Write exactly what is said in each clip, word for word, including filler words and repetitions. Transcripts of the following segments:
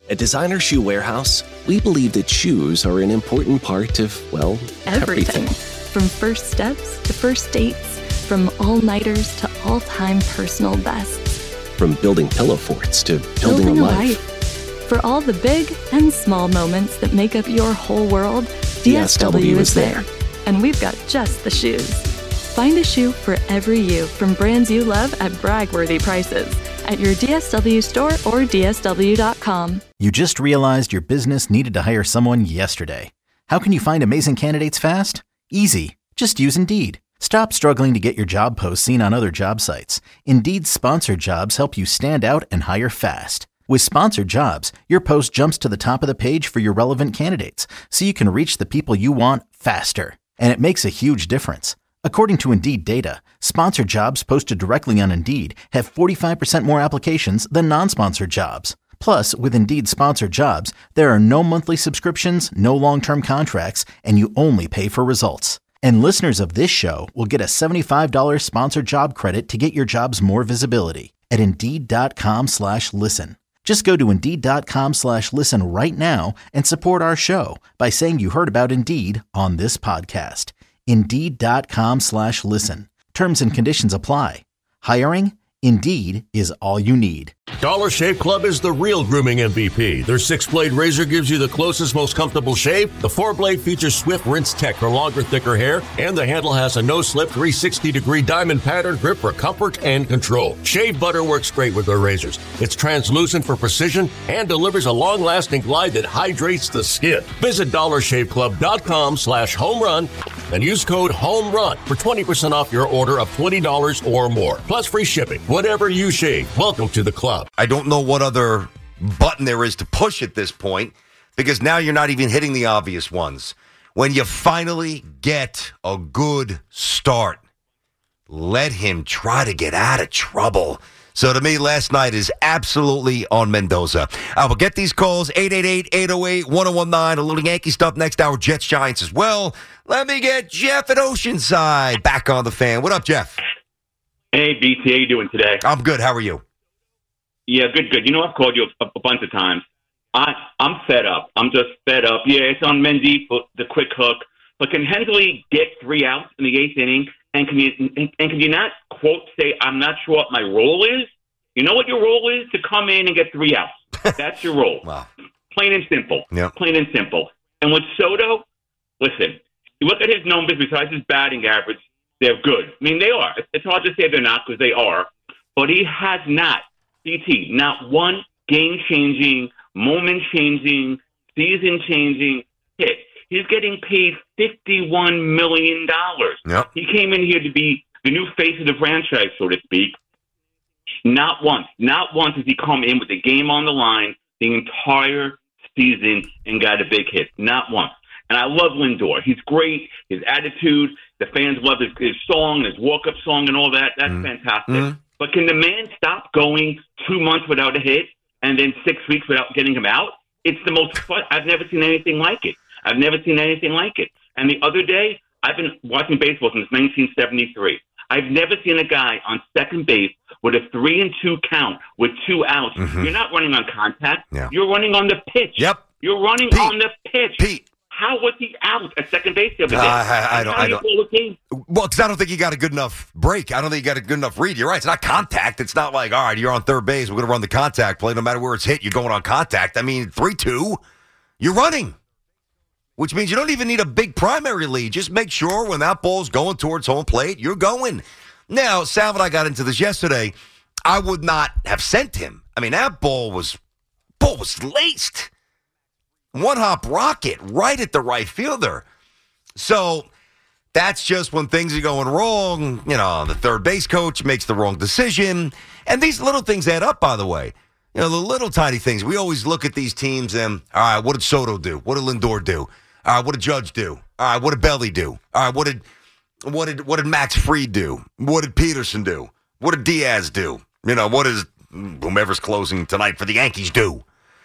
At Designer Shoe Warehouse, we believe that shoes are an important part of, well, everything. everything. From first steps to first dates, from all-nighters to all-time personal bests. From building pillow forts to building, Building a a life. life. For all the big and small moments that make up your whole world, D S W is there. And we've got just the shoes. Find a shoe for every you from brands you love at brag-worthy prices at your D S W store or D S W dot com. You just realized your business needed to hire someone yesterday. How can you find amazing candidates fast? Easy. Just use Indeed. Stop struggling to get your job posts seen on other job sites. Indeed's sponsored jobs help you stand out and hire fast. With sponsored jobs, your post jumps to the top of the page for your relevant candidates, so you can reach the people you want faster. And it makes a huge difference. According to Indeed data, sponsored jobs posted directly on Indeed have forty-five percent more applications than non-sponsored jobs. Plus, with Indeed sponsored jobs, there are no monthly subscriptions, no long-term contracts, and you only pay for results. And listeners of this show will get a seventy-five dollars sponsored job credit to get your jobs more visibility at Indeed.com slash listen. Just go to Indeed.com slash listen right now and support our show by saying you heard about Indeed on this podcast. Indeed.com slash listen. Terms and conditions apply. Hiring? Indeed is all you need. Dollar Shave Club is the real grooming M V P. Their six-blade razor gives you the closest, most comfortable shave. The four-blade features swift rinse tech for longer, thicker hair. And the handle has a no-slip three hundred sixty degree diamond pattern grip for comfort and control. Shave butter works great with their razors. It's translucent for precision and delivers a long-lasting glide that hydrates the skin. Visit dollar shave club dot com slash home run and use code HOMERUN for twenty percent off your order of twenty dollars or more. Plus free shipping. Whatever you shave, welcome to the club. I don't know what other button there is to push at this point because now you're not even hitting the obvious ones. When you finally get a good start, let him try to get out of trouble. So to me, last night is absolutely on Mendoza. I will get these calls, eight eight eight, eight oh eight, one oh one nine, a little Yankee stuff next hour, Jets, Giants as well. Let me get Jeff at Oceanside back on the fan. What up, Jeff? Hey, B T, how you doing today? I'm good. How are you? Yeah, good, good. You know, I've called you a, a bunch of times. I, I'm fed up. I'm just fed up. Yeah, it's on Mendy for the quick hook. But can Hensley get three outs in the eighth inning? And can you and, and can you not, quote, say, I'm not sure what my role is? You know what your role is? To come in and get three outs. That's your role. Wow. Plain and simple. Yep. Plain and simple. And with Soto, listen, you look at his numbers besides his batting average, they're good. I mean, they are. It's hard to say they're not because they are. But he has not, C T, not one game-changing, moment-changing, season-changing hit. He's getting paid fifty-one million dollars. Yep. He came in here to be the new face of the franchise, so to speak. Not once, not once has he come in with the game on the line the entire season and got a big hit. Not once. And I love Lindor. He's great. His attitude, the fans love his, his song, his walk-up song and all that. That's mm. fantastic. Mm. But can the man stop going two months without a hit and then six weeks without getting him out? It's the most fun. I've never seen anything like it. I've never seen anything like it. And the other day, I've been watching baseball since nineteen seventy-three. I've never seen a guy on second base with a three and two count with two outs. Mm-hmm. You're not running on contact. Yeah. You're running on the pitch. Yep. You're running Pete. on the pitch. Pete. How was he out at second base the other day? Uh, I, I don't. How I do you don't. call a game? Well, because I don't think you got a good enough break. I don't think you got a good enough read. You're right. It's not contact. It's not like, all right, you're on third base. We're going to run the contact play. No matter where it's hit, you're going on contact. I mean, three two, you're running, which means you don't even need a big primary lead. Just make sure when that ball's going towards home plate, you're going. Now, Sal and I got into this yesterday. I would not have sent him. I mean, that ball was ball was laced. One-hop rocket right at the right fielder. So that's just when things are going wrong. You know, the third base coach makes the wrong decision. And these little things add up, by the way. You know, the little tiny things. We always look at these teams and, all right, what did Soto do? What did Lindor do? All right, what did Judge do? All right, what did Belly do? All right, what did what did what did Max Fried do? What did Peterson do? What did Diaz do? You know, what does whomever's closing tonight for the Yankees do?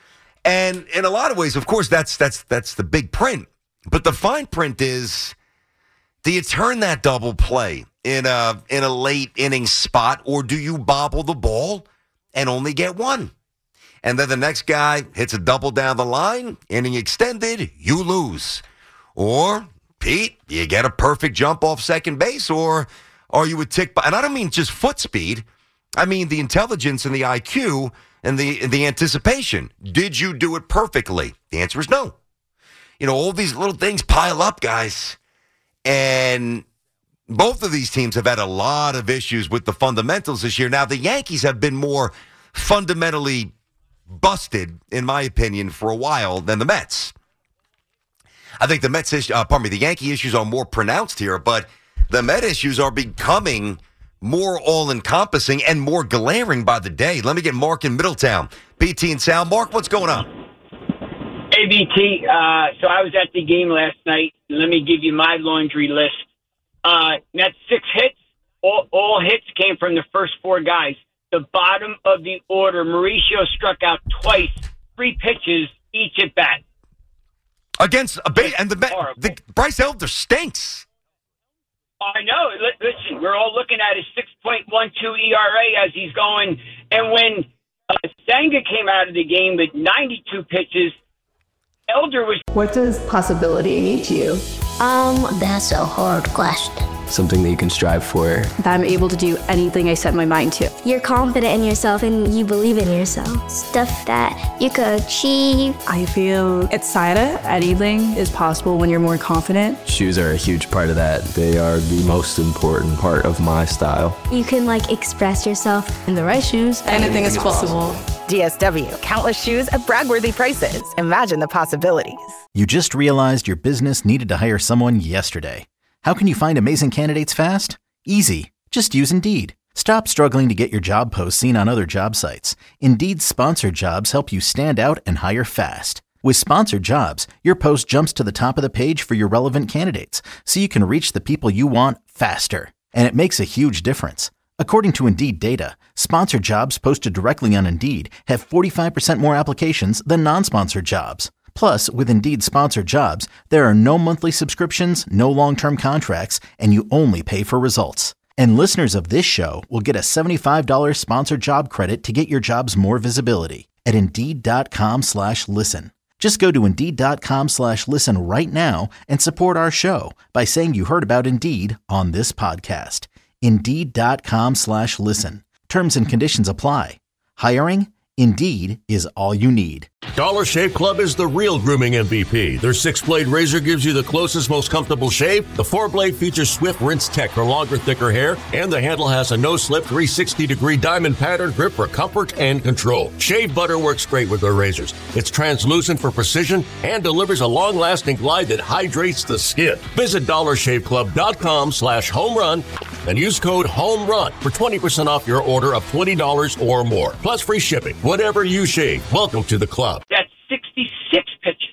And in a lot of ways, of course, that's that's that's the big print. But the fine print is, do you turn that double play in a in a late inning spot, or do you bobble the ball and only get one? and then the next guy hits a double down the line, inning extended, you lose. Or, Pete, you get a perfect jump off second base, or are you a tick by? And I don't mean just foot speed. I mean the intelligence and the I Q and the and the anticipation. Did you do it perfectly? The answer is no. You know, all these little things pile up, guys. And both of these teams have had a lot of issues with the fundamentals this year. Now, the Yankees have been more fundamentally busted, in my opinion, for a while than the Mets. I think the Mets, issue, uh, pardon me, the Yankee issues are more pronounced here, but the Met issues are becoming more all-encompassing and more glaring by the day. Let me get Mark in Middletown. B T and Sal. Mark, what's going on? Hey, B T. Uh, so I was at the game last night. Let me give you my laundry list. Uh, that's six hits. All, all hits came from the first four guys. The bottom of the order, Mauricio struck out twice, three pitches, each at bat. Against a bait, and the, the Bryce Elder stinks. I know. Listen, we're all looking at his six point one two E R A as he's going. And when uh, Senga came out of the game with ninety-two pitches, Elder was... What does possibility mean to you? Um, that's a hard question. Something that you can strive for. That I'm able to do anything I set my mind to. You're confident in yourself and you believe in yourself. Stuff that you could achieve. I feel excited. Anything is possible when you're more confident. Shoes are a huge part of that. They are the most important part of my style. You can, like, express yourself. In the right shoes, anything, anything is possible. possible. D S W. Countless shoes at brag-worthy prices. Imagine the possibilities. You just realized your business needed to hire someone yesterday. How can you find amazing candidates fast? Easy. Just use Indeed. Stop struggling to get your job posts seen on other job sites. Indeed's sponsored jobs help you stand out and hire fast. With sponsored jobs, your post jumps to the top of the page for your relevant candidates, so you can reach the people you want faster. And it makes a huge difference. According to Indeed data, sponsored jobs posted directly on Indeed have forty-five percent more applications than non-sponsored jobs. Plus, with Indeed sponsored jobs, there are no monthly subscriptions, no long-term contracts, and you only pay for results. And listeners of this show will get a seventy-five dollars sponsored job credit to get your jobs more visibility at Indeed.com slash listen. Just go to Indeed.com slash listen right now and support our show by saying you heard about Indeed on this podcast. Indeed.com slash listen. Terms and conditions apply. Hiring? Indeed is all you need. Dollar Shave Club is the real grooming M V P. Their six-blade razor gives you the closest, most comfortable shave. The four-blade features Swift Rinse Tech for longer, thicker hair. And the handle has a no-slip three hundred sixty degree diamond pattern grip for comfort and control. Shave butter works great with their razors. It's translucent for precision and delivers a long-lasting glide that hydrates the skin. Visit dollarshaveclub.com slash home run and use code HOMERUN for twenty percent off your order of twenty dollars or more. Plus free shipping. Whatever you shave, welcome to the club. That's sixty-six pitches.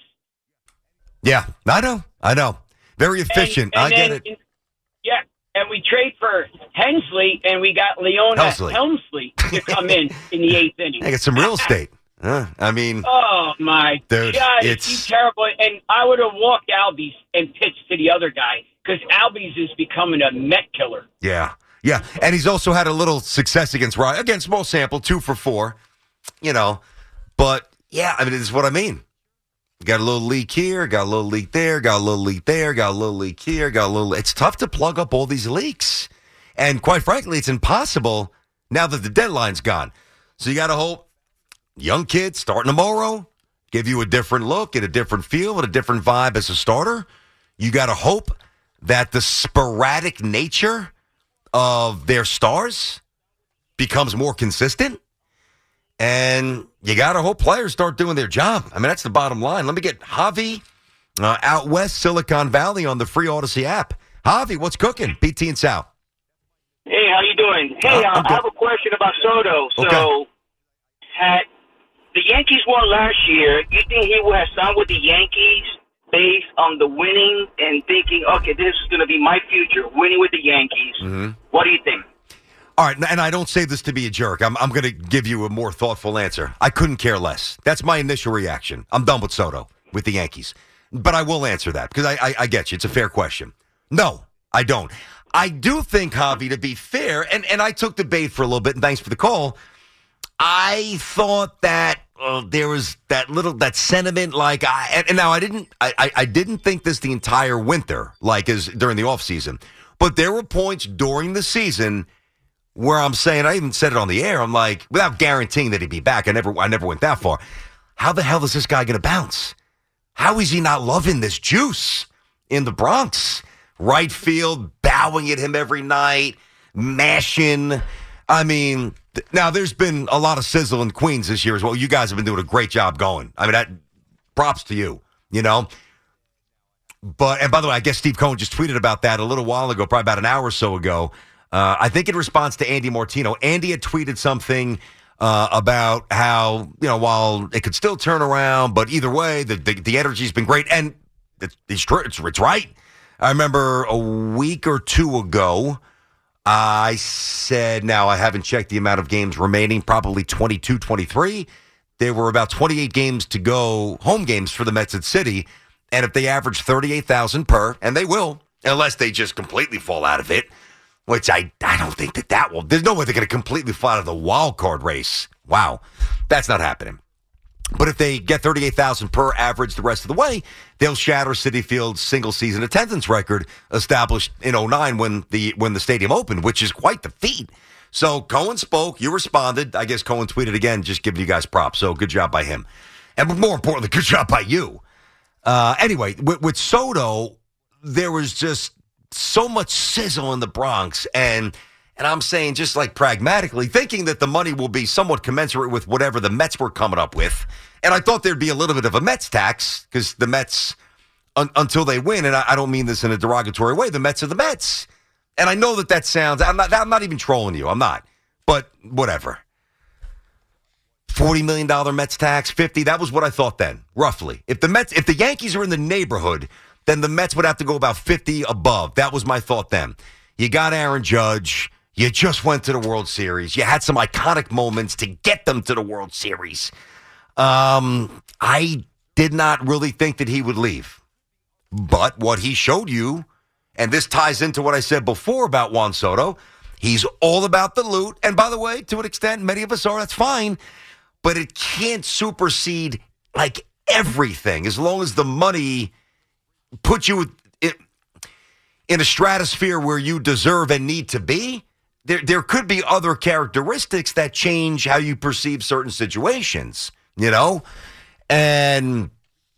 Yeah, I know. I know. Very efficient. And, and I get then, it. Yeah, and we trade for Hensley, and we got Leona Helsley. Helmsley to come in in the eighth inning. I got some real estate. Huh? I mean, oh my dude, God, it's he's terrible. And I would have walked Albies and pitched to the other guy because Albies is becoming a Met killer. Yeah, yeah, and he's also had a little success against Ryan. Again, small sample, two for four. You know, but yeah, I mean, this is what I mean. Got a little leak here, got a little leak there, got a little leak there, got a little leak here, got a little. It's tough to plug up all these leaks, and quite frankly, it's impossible now that the deadline's gone. So you got to hope young kids starting tomorrow give you a different look, get a different feel, and a different vibe as a starter. You got to hope that the sporadic nature of their stars becomes more consistent. And you got to hope players start doing their job. I mean, that's the bottom line. Let me get Javi uh, out west, Silicon Valley on the free Odyssey app. Javi, what's cooking? B T and Sal. Hey, how you doing? Hey, uh, I have a question about Soto. So, okay. had the Yankees won last year, you think he would have signed with the Yankees based on the winning and thinking, okay, this is going to be my future, winning with the Yankees? Mm-hmm. What do you think? All right, and I don't say this to be a jerk. I'm, I'm going to give you a more thoughtful answer. I couldn't care less. That's my initial reaction. I'm done with Soto, with the Yankees. But I will answer that because I, I, I get you. It's a fair question. No, I don't. I do think, Javi, to be fair, and, and I took the bait for a little bit, and thanks for the call. I thought that uh, there was that little that sentiment. Like, I, and, and now I didn't, I, I, I didn't think this the entire winter, like as during the off season. But there were points during the season where I'm saying, I even said it on the air. I'm like, without guaranteeing that he'd be back, I never, I never went that far. How the hell is this guy going to bounce? How is he not loving this juice in the Bronx? Right field, bowing at him every night, mashing. I mean, th- now there's been a lot of sizzle in Queens this year as well. You guys have been doing a great job going. I mean, that props to you, you know. But, and by the way, I guess Steve Cohen just tweeted about that a little while ago, probably about an hour or so ago. Uh, I think in response to Andy Martino. Andy had tweeted something uh, about how, you know, while it could still turn around, but either way, the the, the energy's been great. And it's, it's, it's, it's right. I remember a week or two ago, I said, now I haven't checked the amount of games remaining, probably twenty-two, twenty-three. There were about twenty-eight games to go, home games for the Mets at City. And if they average thirty-eight thousand per, and they will, unless they just completely fall out of it, which I, I don't think that that will. There's no way they're going to completely fall out of the wild card race. Wow. That's not happening. But if they get thirty-eight thousand per average the rest of the way, they'll shatter Citi Field's single-season attendance record established in oh nine when the when the stadium opened, which is quite the feat. So Cohen spoke. You responded. I guess Cohen tweeted again, just giving you guys props. So good job by him. And more importantly, good job by you. Uh, anyway, with, with Soto, there was just so much sizzle in the Bronx. And and I'm saying just like pragmatically, thinking that the money will be somewhat commensurate with whatever the Mets were coming up with. And I thought there'd be a little bit of a Mets tax because the Mets, un, until they win, and I, I don't mean this in a derogatory way, the Mets are the Mets. And I know that that sounds, I'm not, I'm not even trolling you. I'm not. But whatever. forty million dollars Mets tax, fifty, that was what I thought then, roughly. If the Mets, if the Yankees are in the neighborhood, then the Mets would have to go about fifty above. That was my thought then. You got Aaron Judge. You just went to the World Series. You had some iconic moments to get them to the World Series. Um, I did not really think that he would leave. But what he showed you, and this ties into what I said before about Juan Soto, he's all about the loot. And by the way, to an extent, many of us are, that's fine. But it can't supersede, like, everything as long as the money puts you in a stratosphere where you deserve and need to be. There, there could be other characteristics that change how you perceive certain situations, you know? And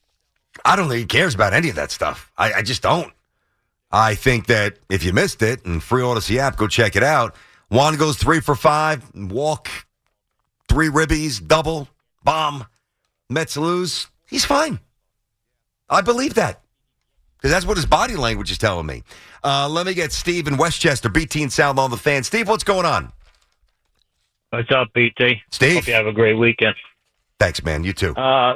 I don't think he cares about any of that stuff. I, I just don't. I think that if you missed it, and free Odyssey app, go check it out. Juan goes three for five, walk, three ribbies, double, bomb. Mets lose. He's fine. I believe that. Because that's what his body language is telling me. Uh, let me get Steve in Westchester, B T and Sound on the Fan. Steve, what's going on? What's up, B T? Steve. Hope you have a great weekend. Thanks, man. You too. Uh,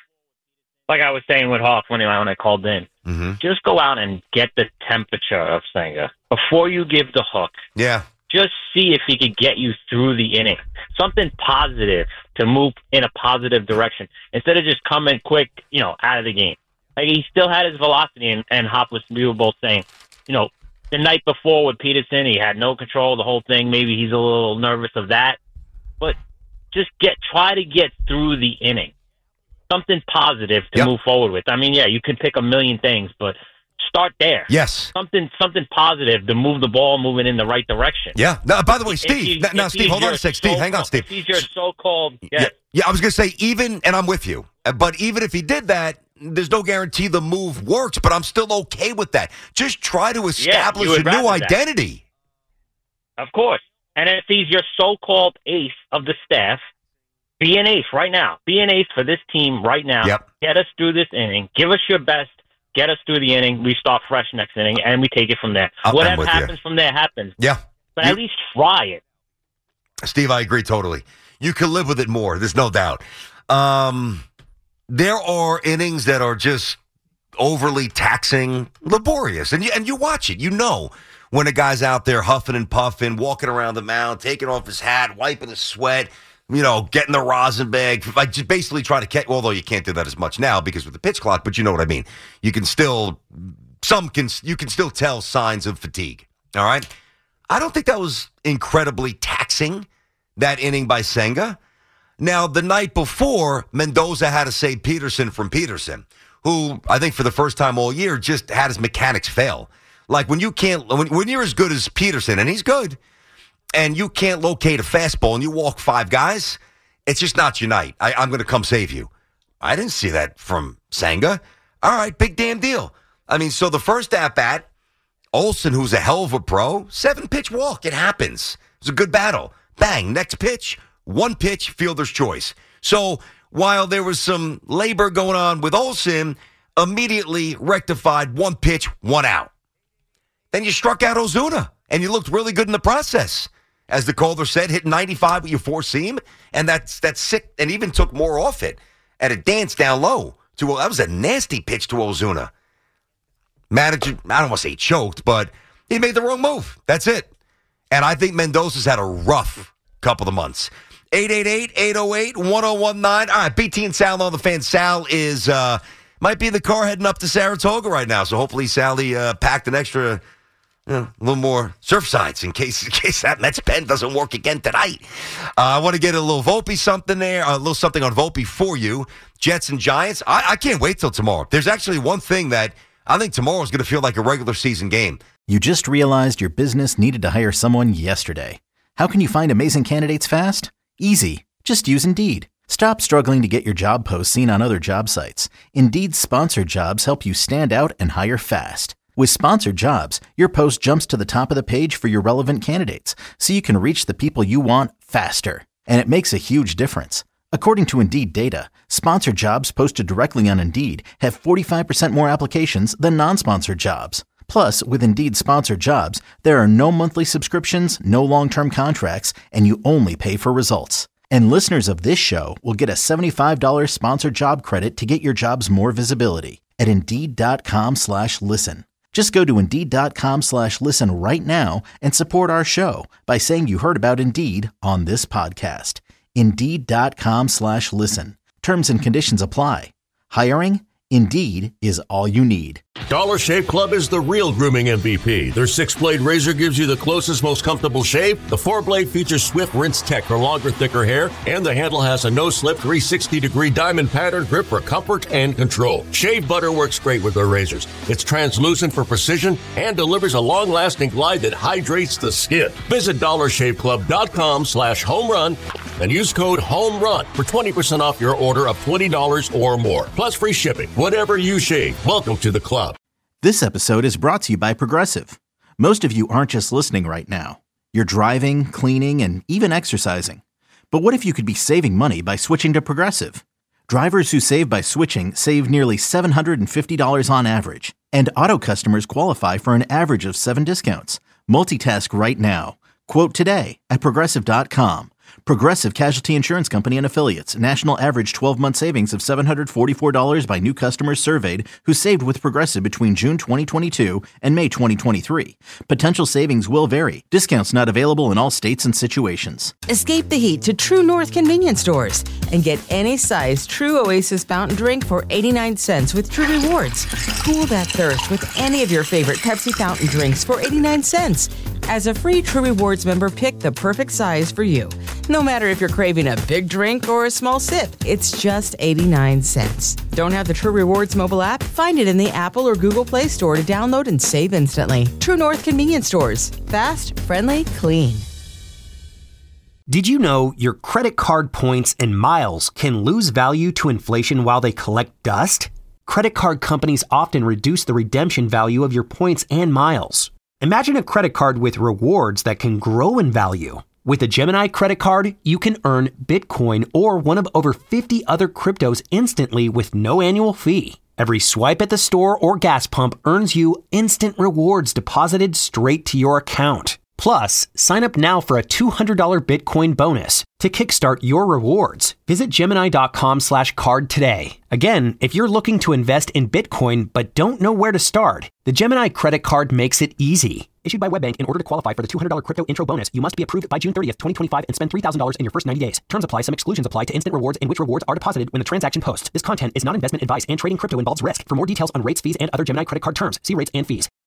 like I was saying with Hawk when I, when I called in, mm-hmm. just go out and get the temperature of Senga before you give the hook. Yeah. Just see if he could get you through the inning. Something positive to move in a positive direction instead of just coming quick, you know, out of the game. Like, he still had his velocity, and, and Hop was, we were both saying, you know, the night before with Peterson, he had no control of the whole thing. Maybe he's a little nervous of that. But just get try to get through the inning. Something positive to yep. move forward with. I mean, yeah, you could pick a million things, but start there. Yes. Something something positive to move the ball moving in the right direction. Yeah. Now, by the way, Steve. He, now, now Steve, hold on a sec. Steve, hang on, Steve. If he's your so-called... Yes. Yeah, yeah, I was going to say, even, and I'm with you, but even if he did that, there's no guarantee the move works, but I'm still okay with that. Just try to establish yeah, a new identity. That. Of course. And if he's your so-called ace of the staff, be an ace right now. Be an ace for this team right now. Yep. Get us through this inning. Give us your best. Get us through the inning. We start fresh next inning, and we take it from there. I'm Whatever with happens you. from there happens. Yeah. But you, at least try it. Steve, I agree totally. You can live with it more. There's no doubt. Um, there are innings that are just overly taxing, laborious. And you, and you watch it. You know when a guy's out there huffing and puffing, walking around the mound, taking off his hat, wiping his sweat, you know, getting the rosin bag, like just basically trying to catch, although you can't do that as much now because with the pitch clock, but you know what I mean. You can still, some can, you can still tell signs of fatigue. All right. I don't think that was incredibly taxing, that inning by Senga. Now, the night before, Mendoza had to save Peterson from Peterson, who I think for the first time all year just had his mechanics fail. Like when you can't, when, when you're as good as Peterson, and he's good, and you can't locate a fastball and you walk five guys, it's just not your night. I, I'm going to come save you. I didn't see that from Senga. All right, big damn deal. I mean, so the first at-bat, Olsen, who's a hell of a pro, seven-pitch walk. It happens. It was a good battle. Bang, next pitch, one pitch, fielder's choice. So while there was some labor going on with Olsen, immediately rectified one pitch, one out. Then you struck out Ozuna, and you looked really good in the process. As the caller said, hit ninety-five with your four-seam, and that's that's sick, and even took more off it at a dance down low. To, that was a nasty pitch to Ozuna. Manager, I don't want to say he choked, but he made the wrong move. That's it. And I think Mendoza's had a rough couple of months. eight eight eight, eight oh eight, one oh one nine. All right, B T and Sal on the fan. Sal is, uh, might be in the car heading up to Saratoga right now, so hopefully Sally uh, packed an extra, you know, a little more surf sides in case in case that Mets pen doesn't work again tonight. Uh, I want to get a little Volpe something there, a little something on Volpe for you. Jets and Giants. I, I can't wait till tomorrow. There's actually one thing that I think tomorrow is going to feel like a regular season game. You just realized your business needed to hire someone yesterday. How can you find amazing candidates fast? Easy. Just use Indeed. Stop struggling to get your job posts seen on other job sites. Indeed's sponsored jobs help you stand out and hire fast. With sponsored jobs, your post jumps to the top of the page for your relevant candidates, so you can reach the people you want faster. And it makes a huge difference. According to Indeed data, sponsored jobs posted directly on Indeed have forty-five percent more applications than non-sponsored jobs. Plus, with Indeed sponsored jobs, there are no monthly subscriptions, no long-term contracts, and you only pay for results. And listeners of this show will get a seventy-five dollars sponsored job credit to get your jobs more visibility at Indeed.com slash listen. Just go to Indeed.com slash listen right now and support our show by saying you heard about Indeed on this podcast. Indeed.com slash listen. Terms and conditions apply. Hiring? Indeed is all you need. Dollar Shave Club is the real grooming M V P. Their six-blade razor gives you the closest, most comfortable shave. The four-blade features Swift Rinse Tech for longer, thicker hair. And the handle has a no-slip three sixty degree diamond pattern grip for comfort and control. Shave butter works great with their razors. It's translucent for precision and delivers a long-lasting glide that hydrates the skin. Visit dollar shave club dot com slash home run and use code HOMERUN for twenty percent off your order of twenty dollars or more. Plus free shipping. Whatever you shave, welcome to the club. This episode is brought to you by Progressive. Most of you aren't just listening right now. You're driving, cleaning, and even exercising. But what if you could be saving money by switching to Progressive? Drivers who save by switching save nearly seven hundred fifty dollars on average. And auto customers qualify for an average of seven discounts. Multitask right now. Quote today at Progressive dot com. Progressive Casualty Insurance Company and Affiliates. National average twelve-month savings of seven hundred forty-four dollars by new customers surveyed who saved with Progressive between June twenty twenty-two and May twenty twenty-three. Potential savings will vary. Discounts not available in all states and situations. Escape the heat to True North convenience stores and get any size True Oasis fountain drink for eighty-nine cents with True Rewards. Cool that thirst with any of your favorite Pepsi fountain drinks for eighty-nine cents. As a free True Rewards member, pick the perfect size for you. No matter if you're craving a big drink or a small sip, it's just eighty-nine cents. Don't have the True Rewards mobile app? Find it in the Apple or Google Play Store to download and save instantly. True North convenience stores. Fast, friendly, clean. Did you know your credit card points and miles can lose value to inflation while they collect dust? Credit card companies often reduce the redemption value of your points and miles. Imagine a credit card with rewards that can grow in value. With a Gemini credit card, you can earn Bitcoin or one of over fifty other cryptos instantly with no annual fee. Every swipe at the store or gas pump earns you instant rewards deposited straight to your account. Plus, sign up now for a two hundred dollars Bitcoin bonus to kickstart your rewards. Visit Gemini.com slash card today. Again, if you're looking to invest in Bitcoin but don't know where to start, the Gemini credit card makes it easy. Issued by WebBank, in order to qualify for the two hundred dollars crypto intro bonus, you must be approved by June thirtieth, twenty twenty-five and spend three thousand dollars in your first ninety days. Terms apply. Some exclusions apply to instant rewards in which rewards are deposited when the transaction posts. This content is not investment advice and trading crypto involves risk. For more details on rates, fees, and other Gemini credit card terms, see rates and fees.